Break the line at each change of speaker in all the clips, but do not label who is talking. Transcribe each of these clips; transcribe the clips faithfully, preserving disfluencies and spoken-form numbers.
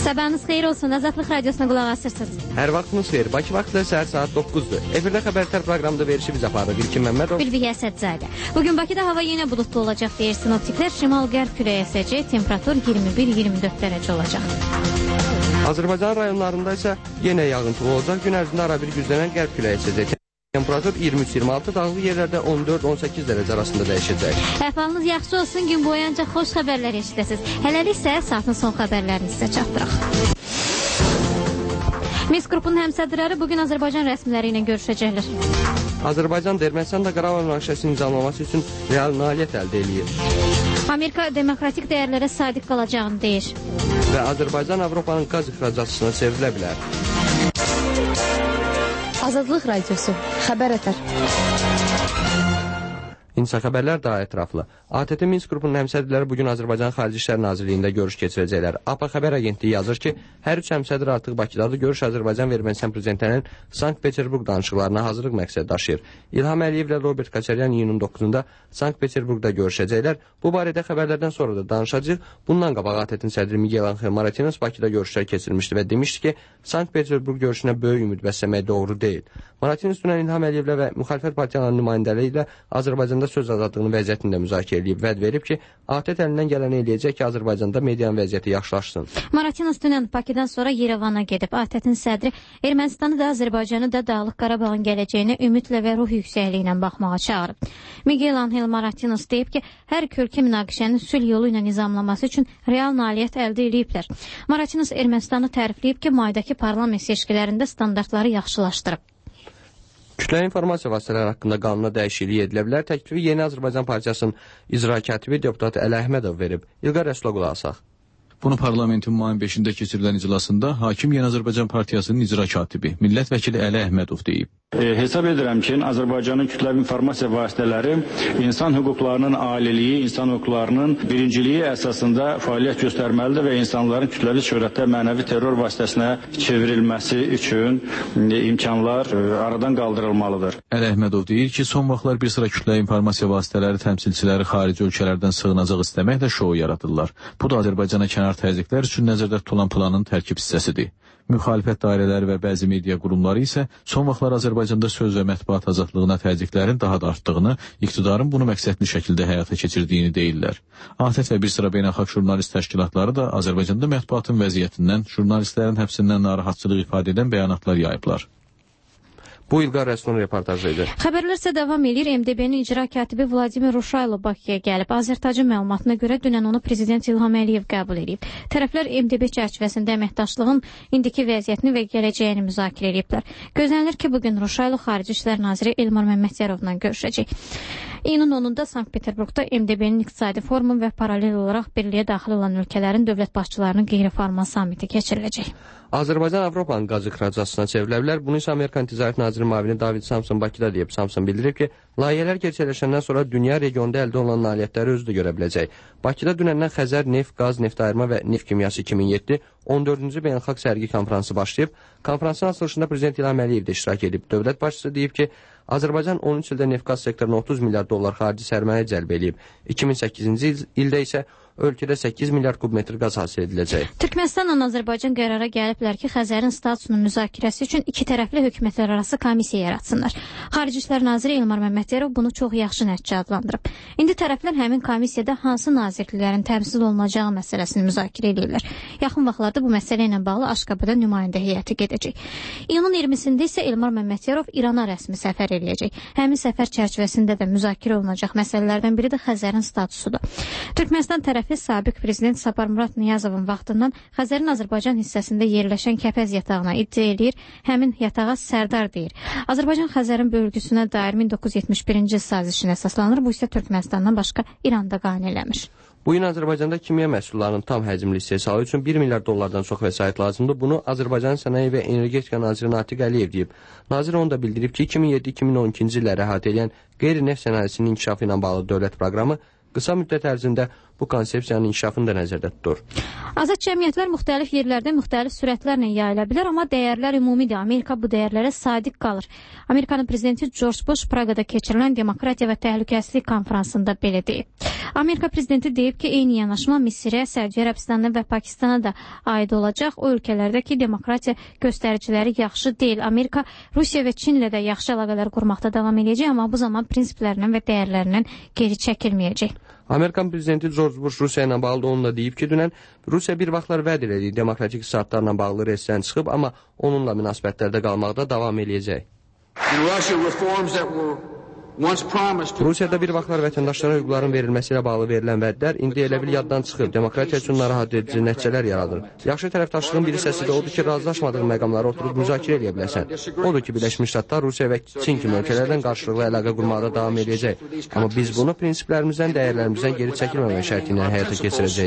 Sabahınız xeyir olsun. Azadlıq Radiosuna qulaq asırsınız.
Hər vaxtınız xeyir. Bakı vaxtı səhər saat doqquzdur. Efirdə xəbərlər proqramında verişi biz aparırıq. İlkin Məmmədov.
Bilbiyə Əsədzadə. Bugün Bakıda hava yenə bulutlu olacaq deyir sinoptiklər. Şimal-qərb küləyi əsəcək. Temperatur iyirmi bir iyirmi dörd dərəcə olacaq.
Azərbaycan rayonlarında isə yenə yağıntılı olacaq. Gün ərzində ara bir güclənən qərb küləyi əsəcək. Temperatur iyirmi üç iyirmi altı, dağlıq yerlərdə on dörd on səkkiz dərəcə arasında dəyişəcək.
Əhvalınız yaxşı olsun, gün boyunca xoş xəbərlər eşidəsiniz. Hələlik isə saatın son xəbərlərini sizə çatdıraq. Minsk qrupunun həmsədrləri bugün Azərbaycan rəsmiləri ilə görüşəcəklər.
Azərbaycan Ermənistanda Qarabağ münaqişəsinin nizamlaması üçün real nailiyyət əldə eləyir.
Amerika demokratik dəyərlərə sadiq qalacağını deyir.
Və Azərbaycan Avropanın qaz ixracatçısına çevrilə bilər.
Azadlıq Radiosu, xəbər ətər.
İnsan xəbərlər daha ətraflı. A T T Minsk qrupunun həmsədrləri bugün Azərbaycan Xarici İşlər Nazirliyində görüş keçirəcəklər. A P Xəbər agentliyi yazır ki, hər üç həmsədr artıq Bakıdadır. Görüş Azərbaycan və Ermənistan prezidentlərinin Sankt-Peterburq danışıqlarına hazırlıq məqsəd daşıyır. İlham Əliyev və Robert Koçaryan iyunun doqquzunda Sankt-Peterburqda görüşəcəklər. Bu barədə xəbərlərdən sonra da danışacağıq. Bundan qabaq A T T-nin sədri Miguel Angel Martínez Bakıda görüşlər keçirmişdi və demişdi ki, Sankt-Peterburq görüşünə böyük ümid bəsləmək doğru deyil. Martínez dünən İlham Əliyevlə və müxalifət partiyalarının nümayəndələri ilə Azərbaycanda söz azadlığını vəziyyətində müzakirə edib, vəd verib ki, A T T əlindən gələni eləyəcək ki, Azərbaycanda medianın vəziyyəti yaxşılaşsın.
Martínez dünən Bakıdan sonra Yerevana gedib. A T T-nin sədri Ermənistanı da, Azərbaycanı da Dağlıq Qarabağın gələcəyinə ümidlə və ruh yüksəkliyi ilə baxmağa çağırıb. Miguel Angel Martínez deyib ki, hər iki ölkə münaqişənin sülh yolu ilə nizamlaması üçün real nailiyyət əldə ediblər. Martínez Ermənistanı tərifləyib ki, maydakı parlament seçkilərində standartları yaxşılaşdırıb.
Kütləvi informasiya vasitələri haqqında qanuna dəyişiklik edilə bilər. Təklifi Yeni Azərbaycan Partiyasının icra katibi deputat Əli Əhmədov verib. İlqar Rəsula qulaq asaq.
Bunu parlamentin mayın beşində keçirilən iclasında hakim Yeni Azərbaycan Partiyasının icra katibi, millət vəkili Əli Əhmədov deyib.
E, hesab edirəm ki, Azərbaycanın kütləvi informasiya vasitələri insan hüquqlarının aliliyi, insan hüquqlarının birinciliyi əsasında fəaliyyət göstərməlidir və insanların kütləvi surətdə mənəvi terror vasitəsinə çevrilməsi üçün e, imkanlar e, aradan qaldırılmalıdır.
Əli Əhmədov deyir ki, son vaxtlar bir sıra kütləvi informasiya vasitələri təmsilçiləri xarici ölkələrdən sığınacaq istəməklə şou yaradırlar. Bu da Azərbaycana kənar təzyiqlər üçün nəzərdə tutulan planın tərkib hissəsidir. Müxalifət dairələri və bəzi media qurumları isə son vaxtlar Azərbaycanda söz və mətbuat azadlığına təzyiqlərin daha da artdığını, iqtidarın bunu məqsədli şəkildə həyata keçirdiyini deyirlər. A T T və bir sıra beynəlxalq jurnalist təşkilatları da Azərbaycanda mətbuatın vəziyyətindən, jurnalistlərin həbsindən narahatçılıq ifadə edən bəyanatlar yayıblar.
Bu İlqar Rəsulun reportajı idi.
Xəbərlər isə davam edir. M D B-nin icra katibi Vladimir Ruşaylov Bakıya gəlib. Azərtacın məlumatına görə dünən onu prezident İlham Əliyev qəbul edib. Tərəflər M D B çərçivəsində əməkdaşlığın indiki vəziyyətini və gələcəyini müzakirə ediblər. Gözlənilir ki, bugün Ruşaylov Xarici İşlər naziri Elmar Məmmədyarovla görüşəcək. İyunun onunda Sankt-Peterburqda M D B-nin iqtisadi forumu və paralel olaraq birliyə daxil olan ölkələrin dövlət başçılarının qeyri-formal samiti keçiriləcək.
Azərbaycan Avropanın qaz ixracatçısına çevrilə bilər. Bunu isə Amerikan Ticarət Naziri müavini David Samson Bakıda deyib. Samson bildirib ki, layihələr gerçəkləşəndən sonra dünya regionda əldə olunan nailiyyətləri özü də görə biləcək. Bakıda dünəndən Xəzər neft, qaz, neft ayırma və neft kimyası iki min yeddi on dördüncü beynəlxalq sərgi konfransı başlayıb. Konfransın açılışında prezident İlham Əliyev də iştirak edib. Dövlət başçısı deyib ki, Azərbaycan on üç ildə neft-qaz sektoruna otuz milyard dollar xarici sərmayə cəlb edib. iki min səkkizinci ildə isə ölkədə səkkiz milyard kub metr qaz hasil ediləcək.
Türkmənistanla Azərbaycan qərara gəliblər ki, Xəzərin statusunun müzakirəsi üçün iki tərəfli hökumətlər arası komissiya yaratsınlar. Xarici İşlər naziri Elmar Məmmədyarov bunu çox yaxşı nəticə adlandırıb. İndi tərəflər həmin komissiyada hansı nazirliklərin təmsil olunacağı məsələsini müzakirə edirlər. Yaxın vaxtlarda bu məsələ ilə bağlı Aşqabada nümayəndə heyəti gedəcək. İyunun iyirmisində isə Elmar Məmmədyarov İrana rəsmi səfər eləyəcək. Həmin səfər çərçivəsində də müzakirə olunacaq məsələlərdən biri də Xəzərin statusudur. Türkmənistan tərəfi sabiq prezident Saparmurat Niyazovun vaxtından Xəzərin Azərbaycan hissəsində yerləşən Kəpəz yatağına iddia edir, həmin yatağa Sərdar deyir. Azərbaycan Xəzərin bölgüsünə dair min doqquz yüz yetmiş birinci sazişinə əsaslanır, bu isə Türkmənistandan başqa İranda qane eləmir.
Bu gün Azərbaycanda kimya məhsullarının tam həcmli istehsalı üçün bir milyard dollardan çox vəsait lazımdır. Bunu Azərbaycan Sənaye və Energetika naziri Natiq Əliyev deyib. Nazir onu da bildirib ki, iki min yeddi iki min on ikinci illəri əhatə edən qeyri-neft sənayesinin inkişafı ilə bağlı dövlət proqramı qısa müddət ərzində bu konsepsiyanın inkişafını da nəzərdə tutur.
Azad cəmiyyətlər müxtəlif yerlərdə müxtəlif sürətlərlə yayıla bilər, amma dəyərlər ümumidir. Amerika bu dəyərlərə sadiq qalır. Amerikanın prezidenti George Bush Praqada keçirilən Demokratiya və Təhlükəsizlik konfransında belə deyib. Amerika prezidenti deyib ki, eyni yanaşma Misirə, Səudiyyə Ərəbistanına və Pakistana da aid olacaq. O ölkələrdəki demokratiya göstəriciləri yaxşı deyil. Amerika Rusiya və Çinlə də yaxşı əlaqələr qurmaqda davam edəcək, amma bu zaman prinsiplərindən və dəyərlərindən geri çəkilməyəcək.
Amerikan prezidenti George Bush Rusiya ilə bağlı onunla deyib ki, dünən Rusiya bir vaxtlar vəd elədiyi demokratik saatlarla bağlı reysdən çıxıb, amma onunla münasibətlərdə qalmaqda davam edəcək. Rusiyada bir vaxtlar vətəndaşlara hüquqların verilməsi ilə bağlı verilən vədlər indi elə bil yaddan çıxıb, demokratiya üçün narahat edici nəticələr yaradır. Yaxşı tərəfdaşlığın bir hissəsi də odur ki, razılaşmadığın məqamları oturub müzakirə edə biləsən. Odur ki, Birləşmiş Ştatlar Rusiya və Çin kimi ölkələrdən qarşılıqlı əlaqə qurmaqda davam edəcək. Amma biz bunu prinsiplərimizdən, dəyərlərimizdən geri çəkilməmək şərti ilə həyata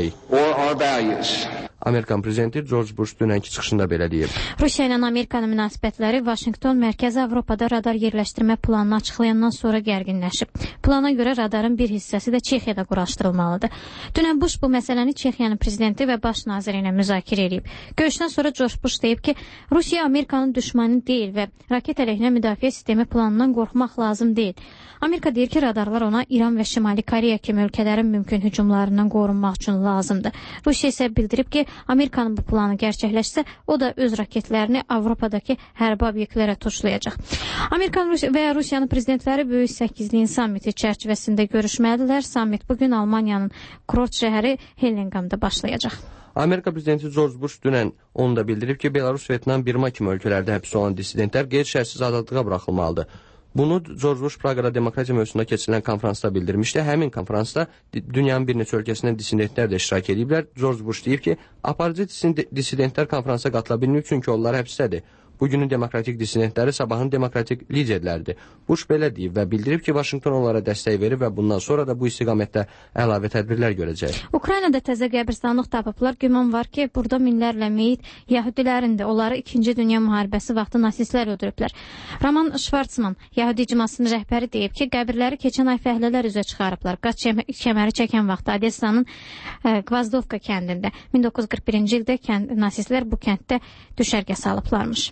keçirəcəyik. Amerikan prezidenti George Bush dünənki çıxışında belə deyib.
Rusiya ilə Amerikanın münasibətləri Vaşinqton Mərkəzi Avropada radar yerləşdirmə planını açıqlayandan sonra gərginləşib. Plana görə radarın bir hissəsi də Çexiyada quraşdırılmalıdır. Dünən Bush bu məsələni Çexiyanın prezidenti və baş naziri ilə müzakirə edib. Görüşdən sonra George Bush deyib ki, Rusiya Amerikanın düşmanı deyil və raket əleyhinə müdafiə sistemi planından qorxmaq lazım deyil. Amerika deyir ki, radarlar ona İran və Şimali Koreya kimi ölkələrin mümkün hücumlarından qorunmaq üçün lazımdır. Rusiya isə bildirib ki, Amerikanın bu planı gerçəkləşsə, o da öz raketlərini Avropadakı hərbi obyektlərə tuşlayacaq. Amerikan və Rusiyanın prezidentləri Böyük Səkizliyin sammiti çərçivəsində görüşməlidirlər. Sammit bugün Almaniyanın Krot şəhəri Hellingamda başlayacaq.
Amerika prezidenti George Bush dünən onu da bildirib ki, Belarus, Vyetnam, Birma kimi ölkələrdə həbs olan dissidentlər qeyri-şərtsiz azadlığa buraxılmalıdır. Bunu George Bush Praqada demokratiya mövzusunda keçirilən konferansda bildirmişdi. Həmin konferansda dünyanın bir neçə ölkəsindən dissidentlər də iştirak ediblər. George Bush deyib ki, aparıcı dissidentlər konferansa qatıla bilmir, çünki onlar həbsdədir. Bugünün demokratik dissidentləri sabahın demokratik liderləridir. Bush belə deyib və bildirib ki, Vaşinqton onlara dəstək verir və bundan sonra da bu istiqamətdə əlavə tədbirlər görəcək.
Ukraynada təzə qəbirstanlıq tapıblar. Güman var ki, burada minlərlə meyit Yahudilərin də onları İkinci Dünya müharibəsi vaxtı nasistlər öldürüblər. Roman Schwarzman, Yahudi icmasının rəhbəri deyib ki, qəbirləri keçən ay fəhlələr üzə çıxarıblar. Qaç kəməri çəkən vaxtı Odessanın e, Gvazdovka kəndində min doqquz yüz qırx birinci ildə kənd, nasistlər bu kənddə düşərgə salıblarmış.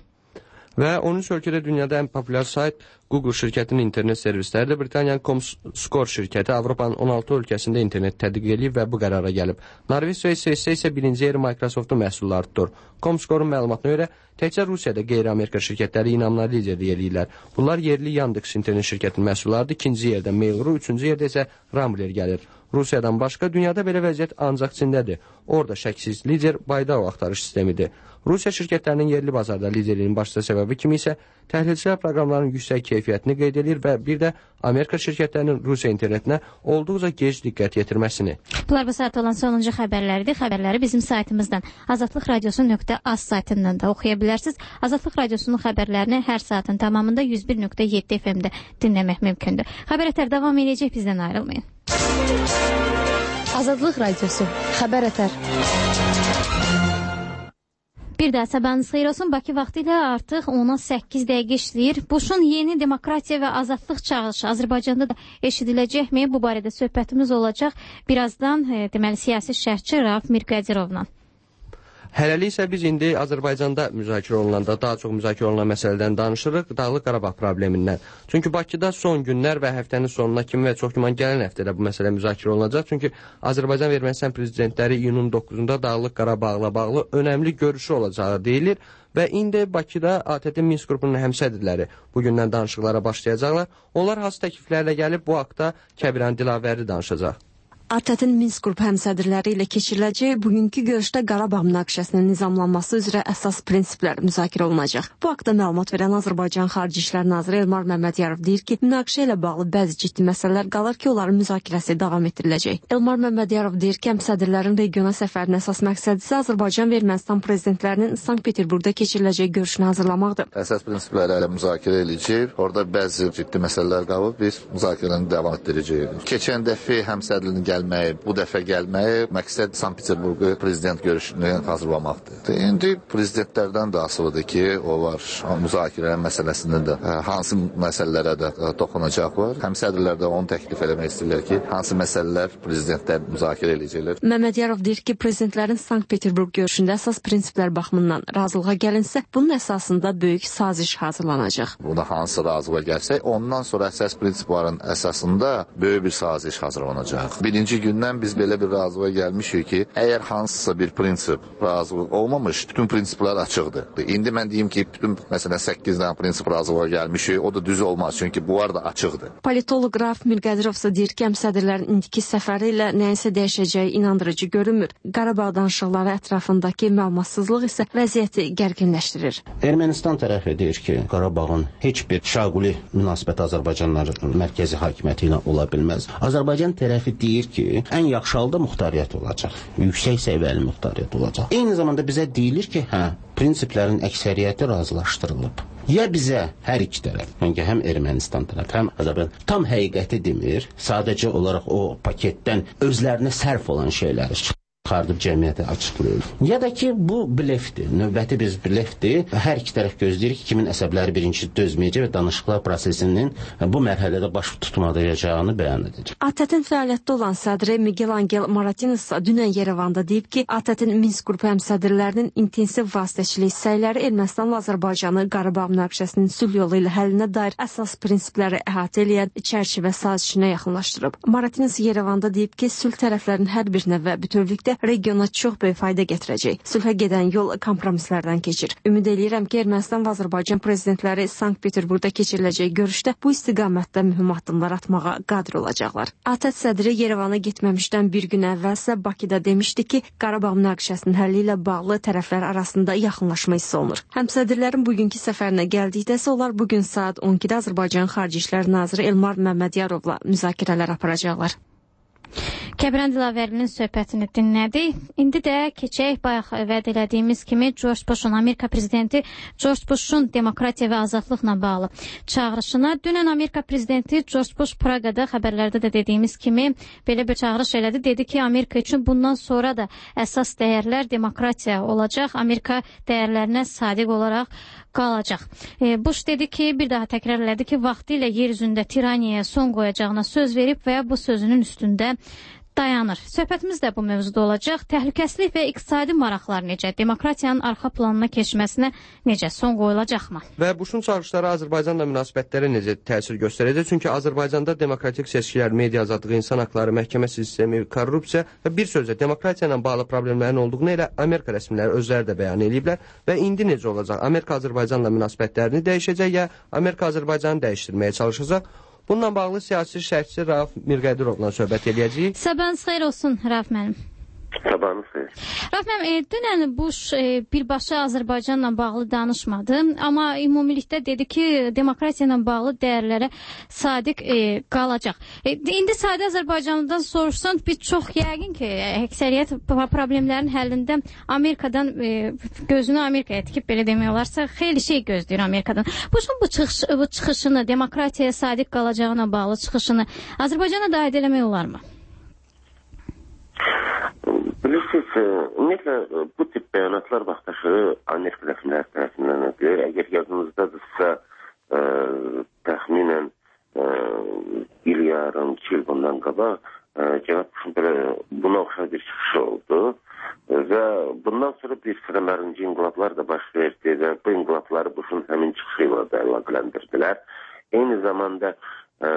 Və on üç ölkədə dünyada ən populyar sayt Google şirkətinin internet servisləri də Britaniyanın Comscore şirkəti Avropanın on altı ölkəsində internet tədqiq edib və bu qərara gəlib. Norveç və İsveçdə isə birinci yeri Microsoftun məhsulları tutur. Comscore'un məlumatına görə təkcə Rusiyada qeyri-Amerika şirkətləri inamla liderlik edirlər. Bunlar yerli Yandex internet şirkətinin məhsullarıdır. İkinci yerdə Mail.ru, üçüncü yerdə isə Rambler gəlir. Rusiyadan başqa dünyada belə vəziyyət ancaq Çindədir. Orada şəksiz lider Baydao axtarış sistemidir. Rusiya şirkətlərinin yerli bazarda liderliyin başlıca səbəbi kimi isə təhlilçilər proqramların yüksək keyfiyyətini qeyd edir və bir də Amerika şirkətlərinin Rusiya internetinə olduqca gec diqqət yetirməsini.
Bunlar bu saat olan sonuncu xəbərləridir. Xəbərləri bizim saytımızdan azadlıq radiosu nöqtə az saytından da oxuya bilərsiniz. Azadlıq radiosunun xəbərlərini hər saatın tamamında yüz bir nöqtə yeddi F M-də dinləmək mümkündür. Xəbər ətər davam edəcək, bizdən ayrılmayın.
Azadlıq radiosu, xəbər ətər.
Bir daha sabahınız xeyir olsun. Bakı vaxtı ilə artıq ona səkkiz dəqiqə işləyir. Bush'un yeni demokratiya və azadlıq çağırışı Azərbaycanda da eşidiləcəkmi? Bu barədə söhbətimiz olacaq. Birazdan e, deməli siyasi şərhçi Rauf Mirqədirovla.
Hələlik isə biz indi Azərbaycanda müzakirə olunanda, daha çox müzakirə olunan məsələdən danışırıq, Dağlıq Qarabağ problemindən. Çünki Bakıda son günlər və həftənin sonuna kimi və çox güman gələn həftədə bu məsələ müzakirə olunacaq. Çünki Azərbaycan və Ermənistan prezidentləri iyunun doqquzunda Dağlıq Qarabağla bağlı önəmli görüşü olacağı deyilir. Və indi Bakıda A T T Minsk qrupunun həmsədrləri bugündən danışıqlara başlayacaqlar. Onlar hansı təkliflərlə gəlib bu haqda Kəbirən Dilavəri danışacaq.
A T T-nin Minsk qrupu həmsədrləri ilə keçiriləcək bugünkü görüşdə Qarabağ münaqişəsinin nizamlanması üzrə əsas prinsiplər müzakirə olunacaq. Bu haqda məlumat verən Azərbaycan Xarici İşlər naziri Elmar Məmmədiyarov deyir ki, münaqişə ilə bağlı bəzi ciddi məsələlər qalır ki, onların müzakirəsi davam etdiriləcək. Elmar Məmmədiyarov deyir ki, həmsədrlərin regiona səfərinin əsas məqsədi isə Azərbaycan və Ermənistan prezidentlərinin Sankt-Peterburqda keçiriləcək görüşünü hazırlamaqdır.
Əsas prinsipləri ilə müzakirə edəcəyik. Orada bəzi ciddi məsələlər qalıb, biz müzakirəni davam etdirəcəyik. Keçən dəfə həmsədrinin gəlməyi, bu dəfə gəlməyi məqsəd Sankt-Peterburqu prezident görüşünü hazırlamaqdır. İndi prezidentlərdən də asılıdır ki, onlar müzakirə məsələsində də hansı məsələlərə də toxunacaqlar. Həmsədrlər də onu təklif eləmək istəyirlər ki, hansı məsələlər prezidentlər müzakirə edəcəklər.
Məmmədiyarov deyir ki, prezidentlərin Sankt-Peterburq görüşündə əsas prinsiplər baxımından razılığa gəlinsə, bunun əsasında böyük saziş hazırlanacaq.
Buna hansı razılığa gəlsək, ondan sonra əsas prinsiplərin əsasında böyük bir saziş hazırlanacaq. Birinci birinci gündən biz belə bir razılığa gəlmişik ki, əgər hansısa bir prinsip razılıq olmamış, bütün prinsiplər açıqdır. İndi mən deyim ki, bütün məsələn səkkiz dənə prinsip razılığa gəlmişik, o da düz olmaz, çünki bunlar da açıqdır.
Politolog Rauf Mirqədirov isə deyir ki, həmsədrlərin indiki səfəri ilə nəyinsə dəyişəcəyi inandırıcı görünmür. Qarabağ danışıqları ətrafındakı məlumatsızlıq isə vəziyyəti gərginləşdirir.
Ermənistan tərəfi deyir ki, Qarabağın heç bir şaquli münasibət Azərbaycanların mərkəzi hakimiyyəti ilə ola bilməz. Azərbaycan tərəfi deyir ki, ən yaxşı halda muxtariyyət olacaq. Yüksək səviyyəli muxtariyyət olacaq. Eyni zamanda bizə deyilir ki, hə, prinsiplərin əksəriyyəti razılaşdırılıb. Ya bizə hər iki tərəf, yəni həm Ermənistan tərəf, həm Azərbaycan tam həqiqəti demir, sadəcə olaraq o paketdən özlərinə sərf olan şeyləri çıxardıb cəmiyyətə açıqlayır. Ya da ki, bu blefdir, növbəti bir blefdir. Hər iki tərəf gözləyir ki, kimin əsəbləri birinci dözməyəcək və danışıqlar prosesinin bu mərhələdə baş tutmadıracağını bəyan edəcək.
A T T-in fəaliyyətdə olan sədri Miguel Angel Martínez dünən Yerevanda deyib ki, A T T-in Minsk qrupu həmsədrlərinin intensiv vasitəçilik səyləri Ermənistanla Azərbaycanı Qarabağ münaqişəsinin sülh yolu ilə həllinə dair əsas prinsipləri əhatə edən çərçivə sazişinə yaxınlaşdırıb. Martínez Yerevanda deyib ki, sülh tərəflərin hər birinə və bütövlükdə regiona çox böyük fayda gətirəcək. Sülhə gedən yol kompromislərdən keçir. Ümid eləyirəm ki, Ermənistan və Azərbaycan prezidentləri Sankt-Peterburqda keçiriləcək görüşdə bu istiqamətdə mühüm addımlar atmağa qadir olacaqlar. A T T sədri Yerevana getməmişdən bir gün əvvəlsə Bakıda demişdi ki, Qarabağ münaqişəsinin həlli ilə bağlı tərəflər arasında yaxınlaşma hiss olunur. Həmsədrlərin bugünkü səfərinə gəldikdə isə onlar bugün saat on ikidə Azərbaycan Xarici İşlər naziri Elmar Məmmədiyarovla müzakirələr aparacaqlar.
Kəbran Dilavərlinin söhbətini dinlədik. İndi də keçək bayaq vəd elədiyimiz kimi George Bush'un, Amerika prezidenti George Bush'un demokratiya və azadlıqla bağlı çağırışına. Dünən Amerika prezidenti George Bush Praqada xəbərlərdə də dediyimiz kimi belə bir çağırış elədi. Dedi ki, Amerika üçün bundan sonra da əsas dəyərlər demokratiya olacaq. Amerika dəyərlərinə sadiq olaraq qalacaq. E, Bush dedi ki, bir daha təkrar elədi ki, vaxtilə yer üzündə tiraniyaya son qoyacağına söz verib və bu sözünün üstündə dayanır. Söhbətimiz də bu mövzuda olacaq. Təhlükəsizlik və iqtisadi maraqlar necə? Demokratiyanın arxa planına keçməsinə necə? Son qoyulacaqmı?
Və Bush'un çağırışları Azərbaycanla münasibətlərə necə təsir göstərəcək? Çünki Azərbaycanda demokratik seçkilər, media azadlığı, insan haqları, məhkəmə sistemi, korrupsiya və bir sözlə demokratiya ilə bağlı problemlərin olduğunu elə Amerika rəsmiləri özləri də bəyan ediblər. Və indi necə olacaq? Amerika Azərbaycanla münasibətlərini dəyişəcək ya Amerika Azərbaycanı dəyişdirməyə çalışacaq? Bununla bağlı siyasi şərhçi Rauf Mirqədirovla söhbət eləyəcəyik.
Sabahınız xeyir olsun, Rauf müəllim.
Sabahınız xeyir.
Rauf müəllim, e, dünən Bush e, birbaşa Azərbaycanla bağlı danışmadı, amma ümumilikdə dedi ki, demokratiya ilə bağlı dəyərlərə sadiq e, qalacaq. E, indi sadə Azərbaycandan soruşsan, biz çox yəqin ki, əksəriyyət problemlərin həllində Amerikadan e, gözünü Amerikaya tikib, belə demək olarsa, xeyli şey gözləyir Amerikadan. Bush'un bu, çıxış, bu çıxışını, demokratiyaya sadiq qalacağına bağlı çıxışını Azərbaycana da aid eləmək olarmı?
Bilirsiniz, ümumiyyətlə bu tip bəyanatlar vaxtaşı Amerika rəsmiləri tərəfindən edilir. Əgər yadınızdadırsa, ə, təxminən ə, il yarım, iki il bundan qabaq cənab Bush'un belə buna oxşar bir çıxışı oldu və bundan sonra bir sıra mərinci inqilablar da baş verdi və bu inqilabları Bush'un həmin çıxışı ilə da əlaqələndirdilər. Eyni zamanda ə,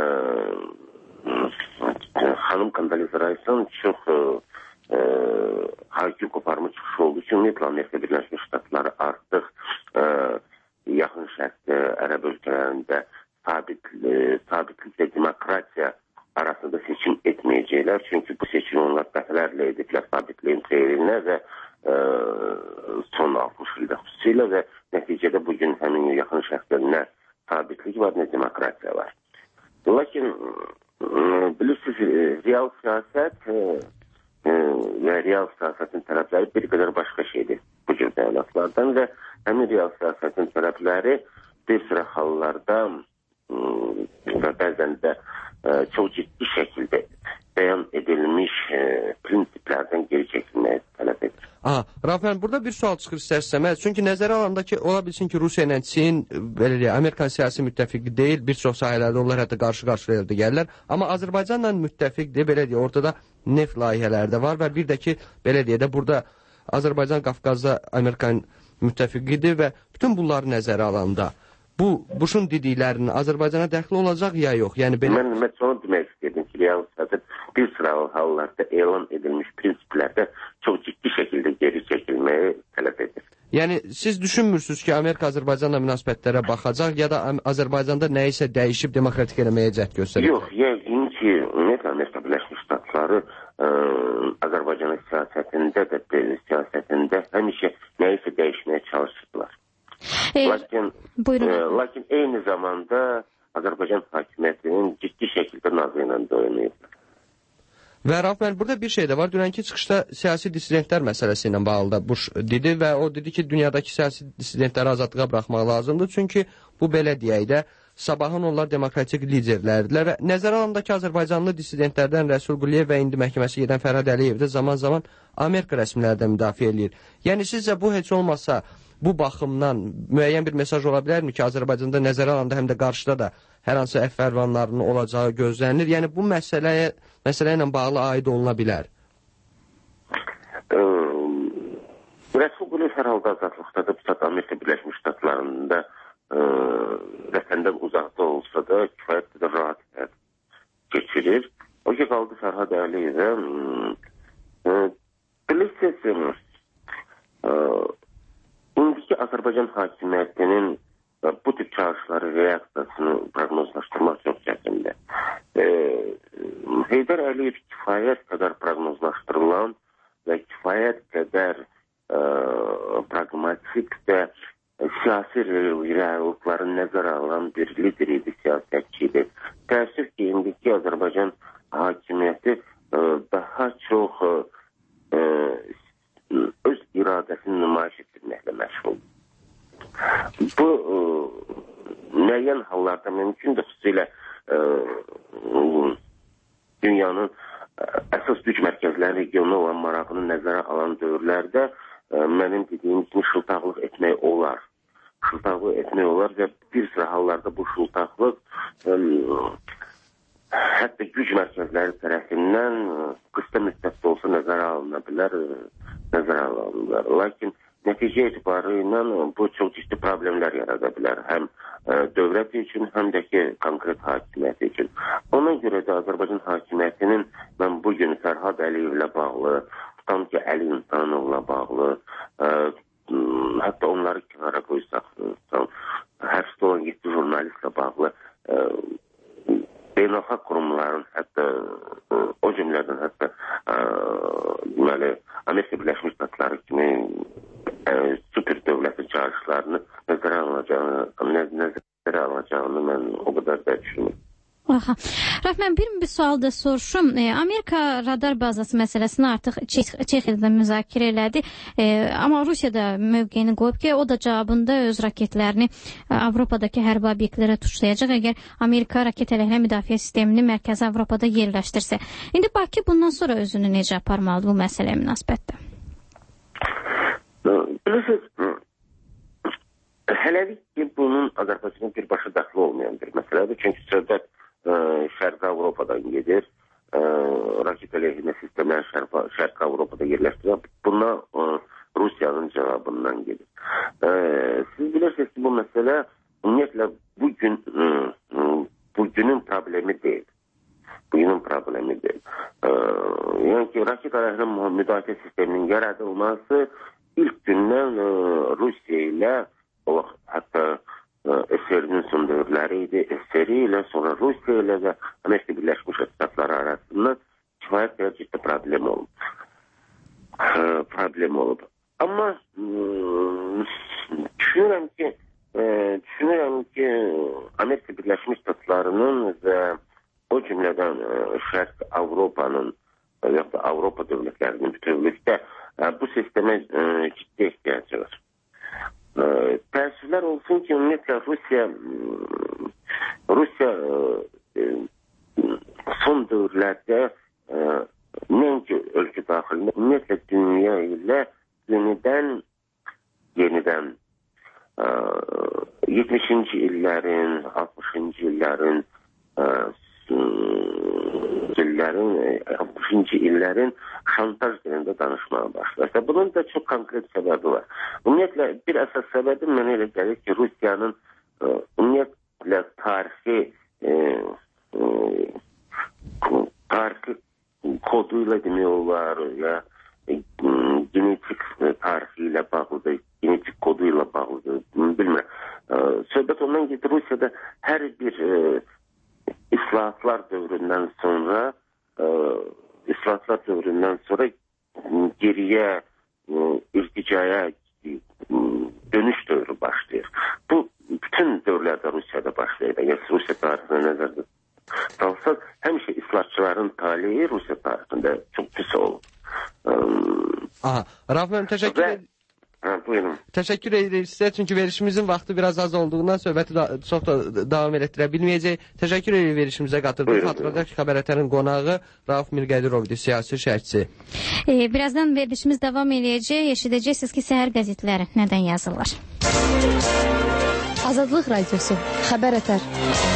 xanım Condoleezza Rice'ın çox ə, E, hakim koparma çıxışı olduğu üçün ümumiyyətlə Amerika Birləşmiş Ştatları artıq e, yaxın şərqdə, ərəb ölkələrində sabitlik, sabitlik və demokratiya arasında seçim etməyəcəklər. Çünki bu seçim onlar dəfələrlə ediblər sabitliyin xeyrinə və e, son altmış ildə xüsusilə və nəticədə bugün həmin yaxın şərqdə nə sabitlik var, nə demokratiya var. Lakin e, bilirsiniz, real siyasət e, və real siyasətin tərəfləri bir qədər başqa şeydir bu cür bəyanatlardan və həmin real siyasətin tərəfləri bir sıra hallarda və bəzən də çox ciddi şəkildə bəyan edilmiş prinsiplərdən geri çəkilməyə tələb edir.
Aha, Rafael, burada bir sual çıxır istərsəməz. Çünki nəzərə alanda ki, ola bilsin ki, Rusiya ilə Çin, belə deyək, Amerikan siyasi müttəfiqi deyil, bir çox sahələrdə onlar hətta qarşı-qarşıya da gəlirlər. Amma Azərbaycanla müttəfiqdir, belə deyək, ortada neft layihələri də var və bir də ki, belə deyək də, burada Azərbaycan Qafqazda Amerikan müttəfiqidir və bütün bunları nəzərə alanda bu, Bush'un dediklərinin Azərbaycana dəxli olacaq ya yox? Yəni belə...
Mən, mən onu demək istəyirdim ki, real siyasət bir sıra hallarda elan edilmiş prinsiplərdə çox ciddi şəkildə geri çəkilməyi tələb edir.
Yəni siz düşünmürsünüz ki, Amerika Azərbaycanla münasibətlərə baxacaq ya da Azərbaycanda nə isə dəyişib demokratik eləməyə cəhd göstərəcək?
Yox, yəqin ki, ümumiyyətlə Amerika Birləşmiş Ştatları ə, Azərbaycanın siyasətində də, siyasətində həmişə nə isə dəyişməyə çalışırlar. E, lakin, ə, lakin eyni zamanda Azərbaycan hakimiyyətinin ciddi şəkildə nazı ilə dolanıyırlar.
Və Rauf müəllim, burada bir şey də var. Dünənki çıxışda siyasi dissidentlər məsələsi ilə bağlı da Bush dedi və o dedi ki, dünyadakı siyasi dissidentləri azadlığa buraxmaq lazımdır. Çünki bu belə deyək də, sabahın onlar demokratik liderlərdirlər və nəzərə alanda ki, Azərbaycanlı dissidentlərdən Rəsul Quliyev və indi məhkəməsi gedən Fərhad Əliyev də zaman-zaman Amerika rəsmilərdən müdafiə edir. Yəni sizcə bu heç olmasa bu baxımdan müəyyən bir mesaj ola bilərmi ki, Azərbaycanda nəzərə alanda həm də qarşıda da hər hansı əf fərmanlarının olacağı gözlənilir. Yəni bu məsələyə, məsələ ilə bağlı aid oluna bilər.
Rəsul Quliyev hər halda azadlıqdadır. Bu saat Amerika Birləşmiş Ştatlarında vətəndən uzaqda olsa da kifayət qədər rahat keçirir. O ki, qaldı Fərhad Əliyevə. Bilirsiniz, indiki Azərbaycan hakimiyyətinin bu tip çağrışları, reaksiyasını proqnozlaşdırmaq çox çətindir. Heydər Əliyev kifayət qədər proqnozlaşdırılan və kifayət qədər pragmatik və siyasi reallıqları nəzərə alan bir lider idi, siyasətçidir. Təəssüf ki, indiki Azərbaycan hakimiyyəti daha çox öz iradəsini nümayiş etdirməklə məşğul. Bu müəyyən hallarda mümkündür, xüsusilə dünyanın əsas güc mərkəzləri regionuna olan marağını nəzərə alan dövrlərdə mənim dediyim kimi şıltaqlıq etmək olar. Şıltaqlıq etmək olar və bir sıra hallarda bu şıltaqlıq hətta güc mərkəzləri tərəfindən qısa müddətdə olsa nəzərə alına bilər, nəzərə alınırlar. Lakin nəticə etibarı ilə bu çox ciddi problemlər yarada bilər. Həm dövlət üçün, həm də ki, konkret hakimiyyət üçün. Ona görə də Azərbaycan hakimiyyətinin mən bugün Fərhad Əliyevlə bağlı, tutam ki, Əli İnsanovla bağlı, ə, hətta onları kənara qoysaq, həbsdə olan yeddi jurnalistlə bağlı ə, beynəlxalq qurumların, hətta ə, o cümlədən hətta ə, deməli, Amerika Birləşmiş Ştatları kimi ə, super dövlətin çağrışlarını nəzərə alınacağını, nəzərə alınacağını mən o qədər də düşünmürəm.
Aha. Rauf, mən bir, bir sual da soruşum. E, Amerika radar bazası məsələsini artıq Çexiyada müzakirə elədi. E, amma Rusiya da mövqeyini qoyub ki, o da cavabında öz raketlərini Avropadakı hərbi obyektlərə tuşlayacaq əgər Amerika raket əleyhinə müdafiə sistemini mərkəzi Avropada yerləşdirsə. İndi Bakı bundan sonra özünü necə aparmalıdır bu məsələyə münasibətdə?
Bilirsiniz, hələlik ki, bunun Azərbaycanın birbaşa dəxli olmayan bir məsələdir. Çünki söhbət Şərqi Avropadan gedir, raket əleyhinə sistemləri Şərqi Avropada yerləşdirir. Buna Rusiyanın cavabından gedir. Siz bilirsiniz ki, bu məsələ ümumiyyətlə bugün, bugünün problemi deyil. Bugünün problemi deyil. Yəni ki, raket əleyhinə müdafiə sisteminin yaradılması ilk gündən Rusiya ilə, hətta S S R-nin son dövrləri idi. S S R ilə, sonra Rusiya ilə və Amerika Birləşmiş Ştatları arasında kifayət qədər ciddi problem olub. Problem olub. Amma düşünürəm ki, düşünürəm ki, Amerika Birləşmiş Ştatlarının və o cümlədən Şərq Avropanın və ya Avropa dövlətlərinin bütövlükdə bu sistemə ciddi ehtiyacı var. Təəssüflər olsun ki, ümumiyyətlə Rusiya Rusiya son dövrlərdə nəinki ölkə daxilində, ümumiyyətlə dünya ilə yenidən yenidən yetmişinci illərin, altmışıncı illərin illərin, altmışıncı illərin şantaj dilində danışmağa başlarsa. Bunun da çox konkret səbəbi var. Ümumiyyətlə, bir əsas səbəbi mənə elə gəlir ki, Rusiyanın ümumiyyətlə tarixi tarixi koduyla demək olar, ya genetik tarixi ilə bağlıdır, genetik kodu ilə bağlıdır, bilmirəm. Söhbət ondan gedir, Rusiyada hər bir islahatlar dövründən sonra islahatlar dövründən sonra geriyə irticaya dönüş dövrü başlayır. Bu bütün dövrlərdə Rusiyada başlayır. Əgər Rusiya tarixinə nəzərdə qalsaq, həmişə islahatçıların taleyi Rusiya tarixində çox pis olub.
Aha, Rauf müəllim, təşəkkür ederim.
Hə, buyurun.
Təşəkkür edirik sizə, çünki verişimizin vaxtı biraz az olduğundan söhbəti da, çox da davam etdirə bilməyəcək. Təşəkkür edirik verişimizə qatırdıq. Xatırladaq ki, Xəbər qonağı Rauf Mirqədirovdur, siyasi şərhçi.
E, birazdan verilişimiz davam edəcək. Eşidəcəksiniz ki, səhər qəzetləri nədən yazırlar?
Azadlıq Radiosu, Xəbər Ətər.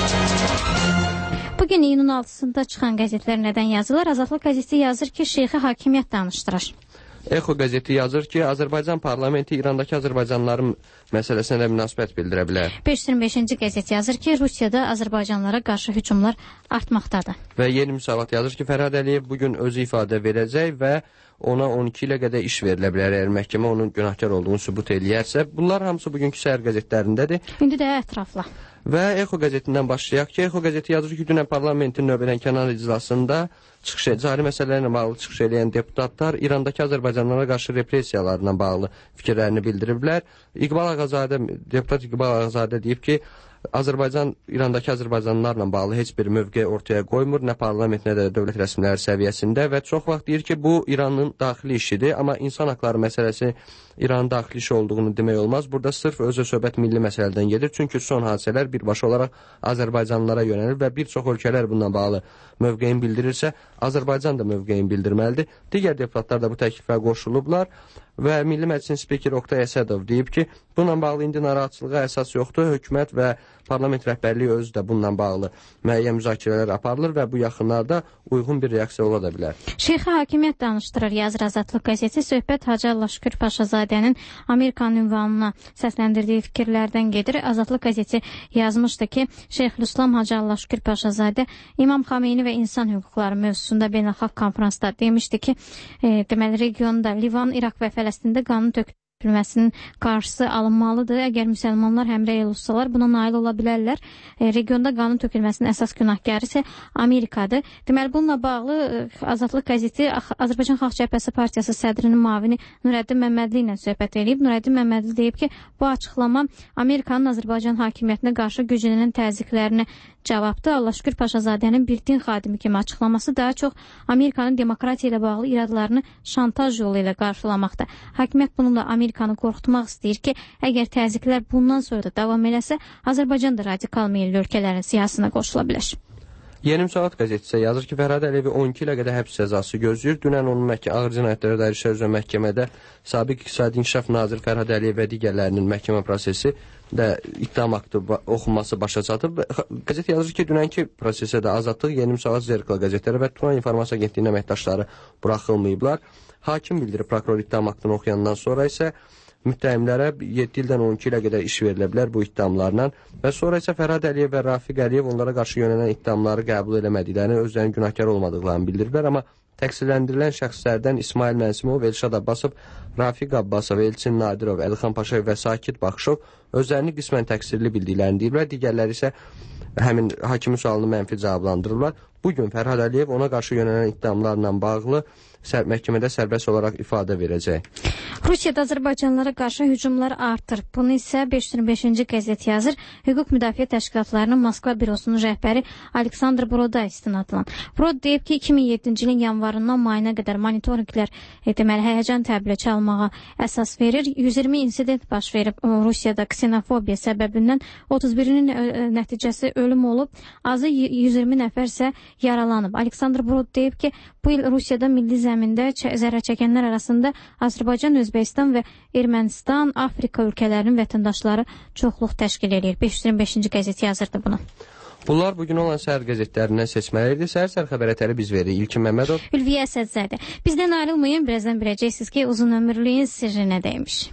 Bugün iyunun altısında çıxan qəzetlər nədən yazırlar? Azadlıq qəzeti yazır ki, Şeyxi hakimiyyət danışdırır.
Exo qəzeti yazır ki, Azərbaycan parlamenti İrandakı azərbaycanlıların məsələsinə də münasibət bildirə bilər.
beş yüz iyirmi beşinci qəzet yazır ki, Rusiyada azərbaycanlılara qarşı hücumlar artmaqdadır.
Və Yeni Müsavat yazır ki, Fərhad Əliyev bugün özü ifadə verəcək və ona on iki ilə qədər iş verilə bilər, əgər məhkəmə onun günahkar olduğunu sübut eləyərsə. Bunlar hamısı bugünkü səhər qəzetlərindədir.
İndi də ətrafla.
Və Exo qəzetindən başlayaq ki, Exo qəzeti yazır ki, dünən parlamentin növbədənkənar iclasında çıxış cari məsələlərlə bağlı çıxış edən deputatlar İrandakı azərbaycanlılara qarşı repressiyalarla bağlı fikirlərini bildiriblər. İqbal Ağazadə, deputat İqbal Ağazadə deyib ki, Azərbaycan İrandakı azərbaycanlılarla bağlı heç bir mövqe ortaya qoymur, nə parlament, nə də dövlət rəsmiləri səviyyəsində və çox vaxt deyir ki, bu İranın daxili işidir, amma insan haqları məsələsi İranın daxili işi olduğunu demək olmaz. Burada sırf özə söhbət milli məsələdən gedir, çünki son hadisələr birbaşa olaraq Azərbaycanlılara yönəlir və bir çox ölkələr bununla bağlı mövqeyin bildirirsə, Azərbaycan da mövqeyin bildirməlidir. Digər deputatlar da bu təklifə qoşulublar və Milli Məclisin spikeri Oqtay Əsədov deyib ki, bununla bağlı indi narahatçılığa əsas yoxdur, hökumət və parlament rəhbərliyi özü də bununla bağlı müəyyən müzakirələr aparılır və bu yaxınlarda uyğun bir reaksiya ola da bilər.
Şeyxi hakimiyyət danışdırır, yazır Azadlıq qəzeti. Söhbət Hacı Allah Şükür Paşazadənin Amerikan ünvanına səsləndirdiyi fikirlərdən gedir. Azadlıq qəzeti yazmışdı ki, Şeyxülislam Hacı Allah Şükür Paşazadə İmam Xameyni və insan hüquqları mövzusunda beynəlxalq konferansda demişdi ki, e, deməli regionda Livan, İraq və Fələstində qanun tökülməsinin qarşısı alınmalıdır. Əgər müsəlmanlar həmrəy olsalar buna nail ola bilərlər. E, regionda qanun tökülməsinin əsas günahkarı isə Amerikadır. Deməli, bununla bağlı e, Azadlıq qəzeti Azərbaycan Xalq Cəbhəsi Partiyası sədrinin müavini Nurəddin Məmmədli ilə söhbət edib. Nurəddin Məmmədli deyib ki, bu açıqlama Amerikanın Azərbaycan hakimiyyətinə qarşı güclənən təzyiqlərinə cavabdır. Allah Şükür Paşazadənin bir din xadimi kimi açıqlaması daha çox Amerikanın demokratiya ilə bağlı iradlarını şantaj yolu ilə qarşılamaqda. Hakimiyyət bununla Amerikanı qorxutmaq istəyir ki, əgər təzyiqlər bundan sonra da davam eləsə, Azərbaycan da radikal meyilli ölkələrin siyasına qoşula bilər.
Yeni Müsavat qəzeti isə yazır ki, Fərhad Əliyevi on iki ilə qədər həbs cəzası gözləyir. Dünən onun məhkəmə, ağır cinayətlərə dair işlər üzrə məhkəmədə sabiq İqtisadi İnkişaf naziri Fərhad Əliyev və digərlərinin məhkəmə prosesi də ittiham aktı oxunması başa çatıb. Qəzet yazır ki, dünənki prosesə də Azadlıq, Yeni Müsavat, Zerkla qəzetləri və Turan İnformasiya Agentliyinin əməkdaşları buraxılmayıblar. Hakim bildirib prokuror ittiham aktını oxuyandan sonra isə müttəhimlərə yeddi ildən on iki ilə qədər iş verilə bilər bu ittihamlarla və sonra isə Fərhad Əliyev və Rafiq Əliyev onlara qarşı yönələn ittihamları qəbul eləmədiklərini, özlərinin günahkar olmadıqlarını bildiriblər, amma təqsirləndirilən şəxslərdən İsmail Mənsimov, Elşad Abbasov, Rafiq Abbasov, Elçin Nadirov, Əlixan Paşayev və Sakit Baxışov özlərini qismən təqsirli bildiklərini deyiblər, digərləri isə həmin hakimin sualını mənfi cavablandırırlar. Bugün Fərhad Əliyev ona qarşı yönələn ittihamlarla bağlı sər məhkəmədə sərbəst olaraq ifadə verəcək.
Rusiyada azərbaycanlılara qarşı hücumlar artır. Bunu isə beş yüz iyirmi beşinci qəzet yazır. Hüquq Müdafiə Təşkilatlarının Moskva bürosunun rəhbəri Aleksandr Broda istinadla. Brod deyib ki, iki min yeddinci ilin yanvarından mayına qədər monitorinqlər e, deməli həyəcan təbili çalmağa əsas verir. yüz iyirmi insident baş verib Rusiyada ksenofobiya səbəbindən otuz birinin nəticəsi ölüm olub, azı yüz iyirmi nəfər isə yaralanıb. Aleksandr Brod deyib ki, bu il Rusiyada milli zəmində zərər çəkənlər arasında Azərbaycan, Özbəkistan və Ermənistan, Afrika ölkələrinin vətəndaşları çoxluq təşkil edir. beş yüz iyirmi beşinci qəzet yazırdı bunu.
Bunlar bugün olan səhər qəzetlərindən seçmələrdir. Səhər-səhər xəbərətəri biz veririk. İlkin Məmmədov,
Ülviyə Əsədzadə. Bizdən ayrılmayın, birazdan biləcəksiniz ki, uzun ömürlüyün sirri nədəymiş.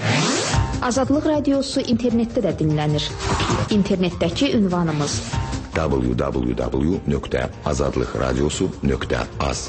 Azadlıq Radiosu internetdə də dinlənir. İnternetdəki ünvanımız
w w w nöqtə azadlıq radiosu nöqtə az.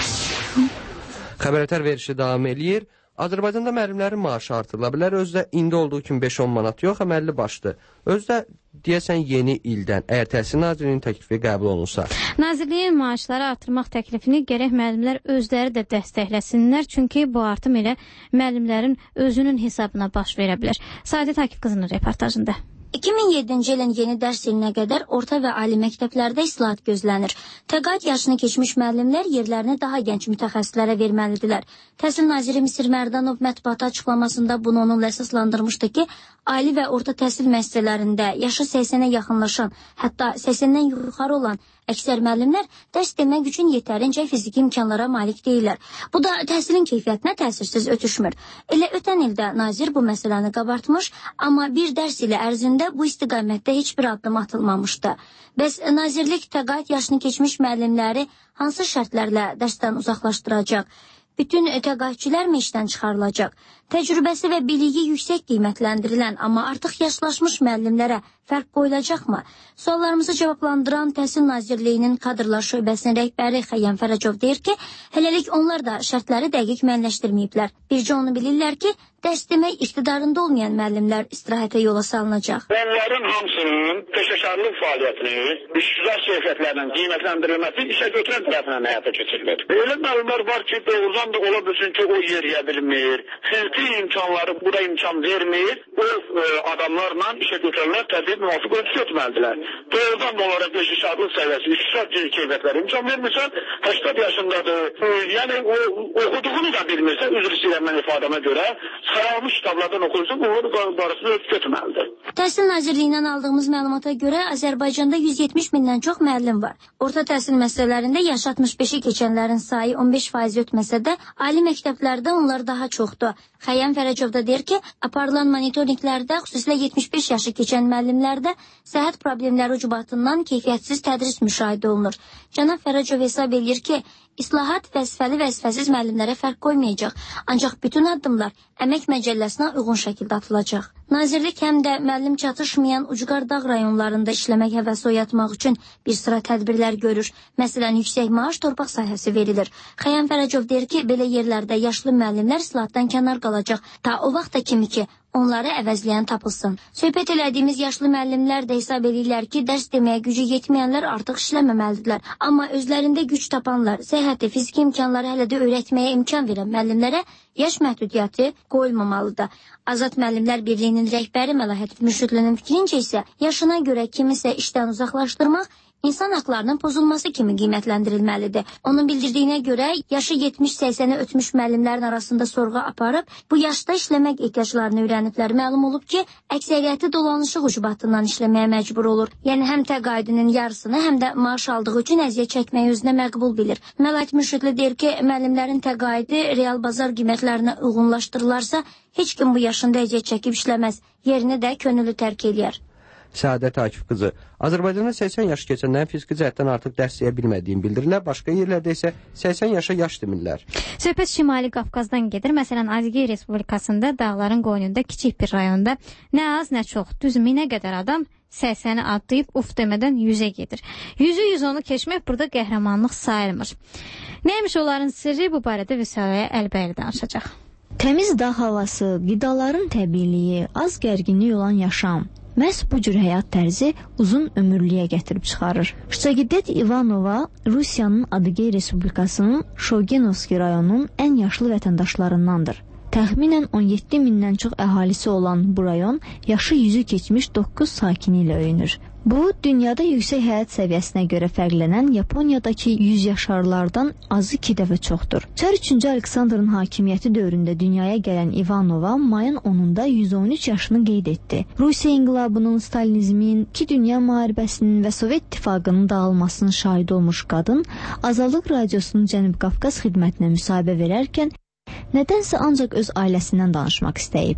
Xəbərətər verişi davam eləyir. Azərbaycanda müəllimlərin maaşı artırıla bilər. Özdə indi olduğu kimi beş on manat yox, əməlli başdır. Özdə deyəsən yeni ildən, əgər Təhsil Nazirliyinin təklifi qəbul olunsa.
Nazirliyin maaşları artırmaq təklifini gərək müəllimlər özləri də dəstəkləsinlər, çünki bu artım ilə müəllimlərin özünün hesabına baş verə bilər. Saadət Akif qızının reportajında.
iki min yeddinci ilin yeni dərs ilinə qədər orta və ali məktəblərdə islahat gözlənir. Təqaüd yaşını keçmiş müəllimlər yerlərini daha gənc mütəxəssislərə verməlidirlər. Təhsil naziri Misir Mərdanov mətbuata açıqlamasında bunu onunla əsaslandırmışdı ki, ali və orta təhsil müəssisələrində yaşı səksənə yaxınlaşan, hətta səksəndən yuxarı olan əksər müəllimlər dərs demək üçün yetərincə fiziki imkanlara malik deyirlər. Bu da təhsilin keyfiyyətinə təsirsiz ötüşmür. Elə ötən ildə nazir bu məsələni qabartmış, amma bir dərs ilə ərzində bu istiqamətdə heç bir addım atılmamışdı. Bəs nazirlik təqaüd yaşını keçmiş müəllimləri hansı şərtlərlə dərsdən uzaqlaşdıracaq? Bütün təqaüdçülərmi işdən çıxarılacaq? Təcrübəsi və biliyi yüksək qiymətləndirilən, amma artıq yaşlaşmış müəllimlərə fərq qoyulacaqmı? Suallarımızı cavablandıran Təhsil Nazirliyinin kadrlar şöbəsinin rəhbəri Xəyyəm Fərəcov deyir ki, hələlik onlar da şərtləri dəqiq müəyyənləşdirməyiblər. Bircə onu bilirlər ki, dərs demək iqtidarında olmayan müəllimlər istirahətə yola salınacaq.
Onların hamısının peşəkarlıq fəaliyyətini, işgüzar keyfiyyətlərlə qiymətləndirilməsi işə götürən tərəfindən həyata keçirilir. Elə müəllimlər var ki, doğrudan da ola bilsin ki, o yeriyə bilmir, xilqi imkanları buna imkan vermir, o e, adamlarla işə götürənlər tədbir müvafiq ölçü götürməlidirlər. Doğrudan da onlara peşəkarlıq səviyyəsi, işgüzar keyfiyyətləri imkan vermirsə, səksən yaşındadır. E, yəni o, oxuduğunu da bilmirsə, üzr istəyirəm mən ifadəmə görə, saralmış kitablardan oxuyursa, bunları barəsində ölçü götürməlidir.
Təhsil Nazirliyindən aldığımız məlumata görə Azərbaycanda yüz yetmiş mindən çox müəllim var. Orta təhsil müəssisələrində yaş altmış beşi keçənlərin sayı on beş faiz ötməsə də, ali məktəblərdə onlar daha çoxdur. Xəyyəm Fərəcov da deyir ki, aparılan monitorinqlərdə xüsusilə yetmiş beş yaşı keçən müəllimlərdə səhət problemləri ucbatından keyfiyyətsiz tədris müşahidə olunur. Cənab Fərəcov hesab edir ki, İslahat vəzifəli vəzifəsiz müəllimlərə fərq qoymayacaq, ancaq bütün addımlar əmək məcəlləsinə uyğun şəkildə atılacaq. Nazirlik həm də müəllim çatışmayan ucqar dağ rayonlarında işləmək həvəsi oyatmaq üçün bir sıra tədbirlər görür. Məsələn, yüksək maaş torpaq sahəsi verilir. Xəyyəm Fərəcov deyir ki, belə yerlərdə yaşlı müəllimlər islahatdan kənar qalacaq, ta o vaxta kimi ki, onları əvəzləyən tapılsın. Söhbət elədiyimiz yaşlı müəllimlər də hesab edirlər ki, dərs deməyə gücü yetməyənlər artıq işləməməlidirlər. Amma özlərində güc tapanlar, səhhəti, fiziki imkanları hələ də öyrətməyə imkan verən müəllimlərə yaş məhdudiyyəti qoyulmamalıdır. Azad Müəllimlər Birliyinin rəhbəri Məlahət Mürşidlinin fikrincə isə yaşına görə kimisə işdən uzaqlaşdırmaq İnsan haqlarının pozulması kimi qiymətləndirilməlidir. Onun bildirdiyinə görə, yaşı yetmiş səksəni ötmüş müəllimlərin arasında sorğu aparıb, bu yaşda işləmək ehtiyaclarını öyrəniblər. Məlum olub ki, əksəriyyəti dolanışıq ucbatından işləməyə məcbur olur. Yəni, həm təqaüdünün yarısını, həm də maaş aldığı üçün əziyyət çəkməyi özünə məqbul bilir. Məlahət Mürşidli deyir ki, müəllimlərin təqaüdü real bazar qiymətlərinə uyğunlaşdırılarsa, heç kim bu yaşında əziyyət çəkib işləməz, yerini də könüllü tərk eləyər.
Saadət Akif qızı. Azərbaycanda səksən yaş keçəndən fiziki cəhətdən artıq dərs deyə bilmədiyini bildirirlər. Başqa yerlərdə isə səksən yaşa yaş demirlər.
Söhbət Şimali Qafqazdan gedir. Məsələn, Adıgey Respublikasında dağların qoynunda kiçik bir rayonda nə az, nə çox, düz minə qədər adam səksəni atlayıb uf demədən yüzə gedir. yüzü yüz onu keçmək burada qəhrəmanlıq sayılmır. Nəymiş onların sirri, bu barədə Vüsalaya Əlbəyli danışacaq.
Təmiz dağ havası, qidaların təbiiliyi, az gərginlik olan yaşam. Məhz bu cür həyat tərzi uzun ömürlüyə gətirib çıxarır. Şçagidet İvanova Rusiyanın Adıgey Respublikasının Şogenovski rayonunun ən yaşlı vətəndaşlarındandır. Təxminən on yeddi mindən çox əhalisi olan bu rayon yaşı yüzü keçmiş doqquz sakini ilə öyünür. Bu, dünyada yüksək həyat səviyyəsinə görə fərqlənən Yaponiyadakı yüz yaşarlardan azı iki dəfə çoxdur. Çar üçüncü Aleksandrın hakimiyyəti dövründə dünyaya gələn İvanova mayın onunda yüz on üç yaşını qeyd etdi. Rusiya inqilabının, Stalinizmin, iki dünya müharibəsinin və Sovet İttifaqının dağılmasının şahidi olmuş qadın, Azadlıq Radiosunun Cənub Qafqaz xidmətinə müsahibə verərkən nədənsə ancaq öz ailəsindən danışmaq istəyib.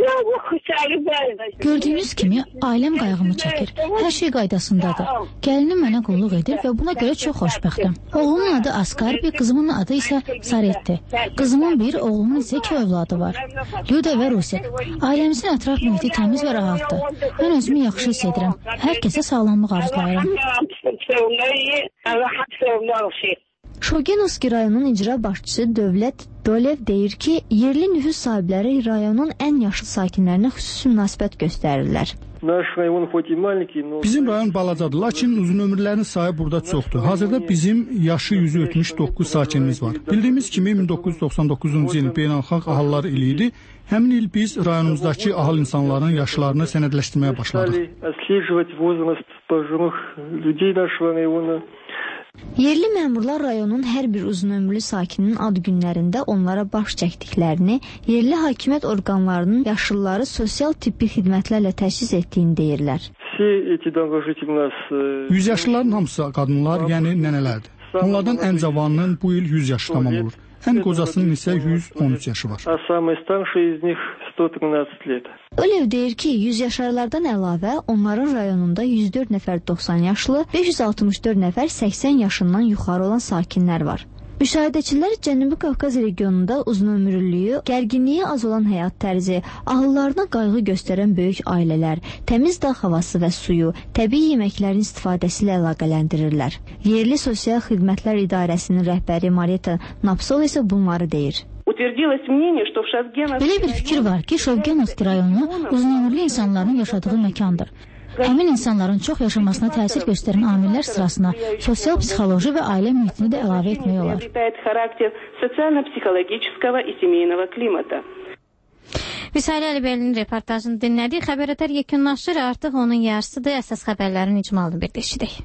Gördüyünüz kimi ailəm qayğımı çəkir. Hər şey qaydasındadır. Gəlinim mənə qulluq edir və buna görə çox xoşbəxtəm. Oğlumun adı Askarbi, qızımın adı isə Saretti. Qızımın bir, oğlumun isə iki övladı var. Lyuda və Rusik. Ailəmizin ətraf mühiti təmiz və rahatdır. Mən özümü yaxşı hiss edirəm. Hər kəsə sağlamlıq arzulayıram.
Şogenovski rayonunun icra başçısı Dövlət Dolev deyir ki, yerli nüfus sahibləri rayonun ən yaşlı sakinlərinə xüsusi münasibət göstərirlər.
Bizim rayon balacadır, lakin uzun ömürlərin sayı burada çoxdur. Hazırda bizim yaşı yüzü ötmüş doqquz sakinimiz var. Bildiyimiz kimi min doqquz yüz doxsan doqquzuncu il beynəlxalq ahılları ili idi. Həmin il biz rayonumuzdakı ahıl insanların yaşlarını sənədləşdirməyə başladıq.
Yerli məmurlar rayonun hər bir uzunömürlü sakinin ad günlərində onlara baş çəkdiklərini, yerli hakimiyyət orqanlarının yaşlıları sosial tibbi xidmətlərlə təchiz etdiyini deyirlər.
yüz yaşlıların hamısı qadınlar, yəni nənələrdir. Onlardan ən cavanının bu il yüz yaşı tamam olur. Ən qocasının isə yüz on üç yaşı var.
Ölev deyir ki, yüz yaşarlardan əlavə onların rayonunda yüz dörd nəfər doxsan yaşlı, beş yüz altmış dörd nəfər səksən yaşından yuxarı olan sakinlər var. Müşahidəçilər Cənubi Qafqaz regionunda uzunömürlülüyü, gərginliyi az olan həyat tərzi, ahıllarına qayğı göstərən böyük ailələr, təmiz dağ havası və suyu, təbii yeməklərin istifadəsi ilə əlaqələndirirlər. Yerli Sosial Xidmətlər İdarəsinin rəhbəri Marieta Napsol isə bunları deyir.
Belə bir fikir var ki, Şovgenovski rayonu uzunömürlü insanların yaşadığı məkandır. Həmin insanların çox yaşamasına təsir göstərən amillər sırasına sosial, psixoloji və ailə mühitini də əlavə etmək olar.
Vüsali Əlibəlinin reportajını dinlədik. Xəbər-ətər yekunlaşır, artıq onun yarısıdır. Əsas xəbərlərin icmalını bir deşidik.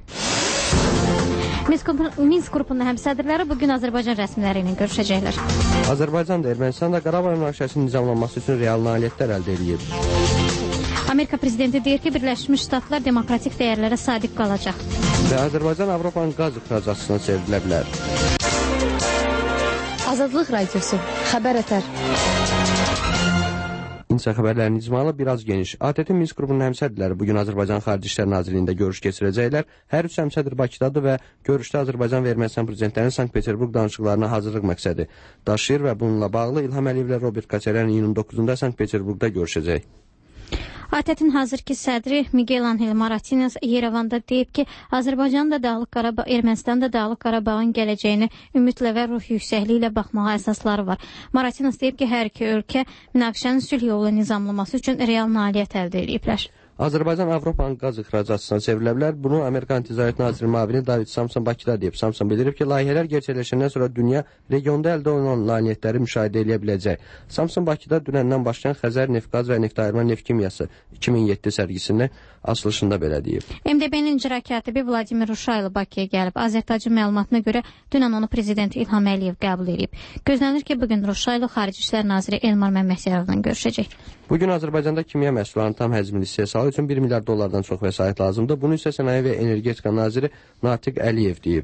Minsk qrupunda həmsədrləri bugün Azərbaycan rəsmiləri ilə görüşəcəklər.
Azərbaycan da Ermənistan da Qarabağ münaqişəsinin nizamlanması üçün real nailiyyətlər əldə edib.
Amerika prezidenti deyir ki, Birləşmiş Ştatlar demokratik dəyərlərə sadiq qalacaq.
Və Azərbaycan Avropanın qaz ixracatçısına çevrilə bilər.
Azadlıq Radiosu, xəbər-ətər.
İnsa xəbərlərinin icmalı biraz geniş. A T T Minsk qrupunun həmsədrləri bugün Azərbaycan Xarici İşlər Nazirliyində görüş keçirəcəklər. Hər üç həmsədr Bakıdadır və görüşdə Azərbaycan və Ermənistan prezidentlərinin Sankt-Peterburq danışıqlarına hazırlıq məqsədi daşıyır və bununla bağlı İlham Əliyev ilə Robert Koçaryan iyunun doqquzunda Sankt-Peterburqda görüşəcək.
A T T-in hazırki sədri Miguel Angel Martínez Yerevanda deyib ki, Azərbaycan da Dağlıq Qarabağ, Ermənistan da Dağlıq Qarabağın gələcəyini ümidlə və ruh yüksəkliyi ilə baxmağa əsasları var. Martínez deyib ki, hər iki ölkə münaqişənin sülh yolu nizamlaması üçün real nailiyyət əldə ediblər.
Azərbaycan Avropanın qaz ixracatçısına çevrilə bilər. Bunu Amerikan Ticarət Naziri müavini David Samson Bakıda deyib. Samson bildirib ki, layihələr gerçəkləşəndən sonra dünya regionda əldə olunan nailiyyətləri müşahidə edə biləcək. Samson Bakıda dünəndən başlayan Xəzər Neftqaz və Neftayırma Neft Kimyası iki min yeddi sərgisinin açılışında belə deyib.
M D B-nin icra katibi Vladimir Uşaylı Bakıya gəlib. Azərtacın məlumatına görə dünən onu prezident İlham Əliyev qəbul edib. Gözlənilir ki, bugün Uşaylı Xarici İşlər Naziri Elmar Məmmədyarovla görüşəcək.
Bugün Azərbaycanda kimya məhsullarının tam həzmli istehsalı üçün bir milyard dollardan çox vəsait lazımdır. Bunu isə Sənaye və Energetika naziri Natiq Əliyev deyib.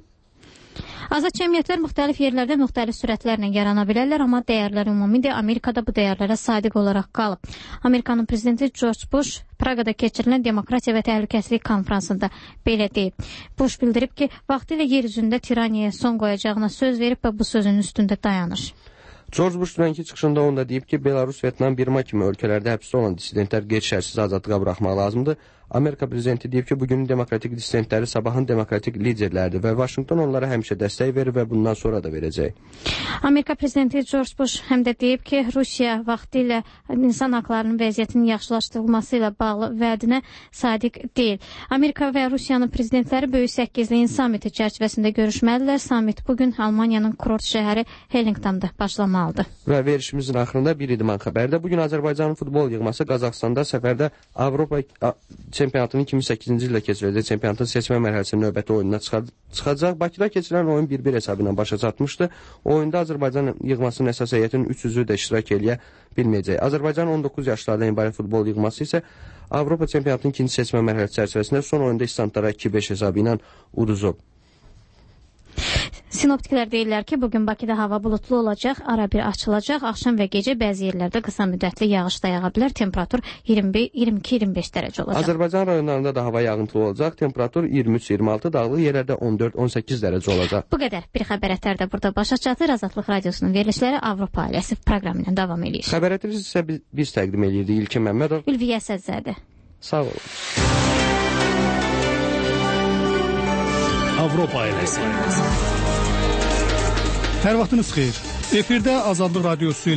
Azad cəmiyyətlər müxtəlif yerlərdə müxtəlif sürətlərlə yarana bilərlər, amma dəyərlər ümumidir. Amerikada bu dəyərlərə sadiq olaraq qalıb. Amerikanın prezidenti George Bush Praqada keçirilən Demokratiya və Təhlükəsizlik konfransında belə deyib. Bush bildirib ki, vaxtilə yer üzündə tiraniyaya son qoyacağına söz verib və bu sözün üstündə dayanır.
George Bush dünənki çıxışında onda deyib ki, Belarus, Vyetnam, Birma kimi ölkələrdə həbsdə olan dissidentlər qeyri-şərtsiz azadlığa buraxmaq lazımdır. Amerika prezidenti deyib ki, bugünün demokratik dissidentləri sabahın demokratik liderləridir və Vaşinqton onlara həmişə dəstək verir və bundan sonra da verəcək.
Amerika prezidenti George Bush həm də deyib ki, Rusiya vaxtilə insan haqlarının vəziyyətinin yaxşılaşdırılması ilə bağlı vədinə sadiq deyil. Amerika və Rusiyanın prezidentləri Böyük Səkkizliyin samiti çərçivəsində görüşməlidirlər. Samit bugün Almaniyanın kurort şəhəri Hellingtonda başlamalıdır.
Və verişimizin axırında bir idman xəbərdə bugün Azərbaycanın futbol yığması Qazaxstanda səfərdə Avropa çempionatının iki min səkkizinci ildə keçiriləcək çempionatın seçmə mərhələsinin növbəti oyununa çıxacaq. Bakıda keçirilən oyun bir bir hesabı ilə başa çatmışdı. Oyunda Azərbaycan yığmasının əsas heyətinin üç üzvü də iştirak eləyə bilməyəcək. Azərbaycan on doqquz yaşlardan ibarət futbol yığması isə Avropa çempionatının ikinci seçmə mərhələsi çərçivəsində son oyunda İstantara iki beş hesabı ilə uduzub.
Sinoptiklər deyirlər ki, bugün Bakıda hava bulutlu olacaq, ara bir açılacaq, axşam və gecə bəzi yerlərdə qısa müddətli yağış da yağa bilər, temperatur iyirmi iki iyirmi beş dərəcə olacaq.
Azərbaycan rayonlarında da hava yağıntılı olacaq, temperatur iyirmi üç iyirmi altı, dağlıq yerlərdə on dörd on səkkiz dərəcə olacaq.
Bu qədər bir xəbər ətər də burada başa çatır. Azadlıq Radiosunun verilişləri Avropa ailəsi proqramı ilə davam edir.
Xəbər ətər isə biz, biz təqdim edirdik İlkin Məmmədov,
Ülviyə Sədzədə.
Sağ olun.
Avropa ailəsi.
Hər vaxtınız xeyir. Efirdə Azadlıq Radiosu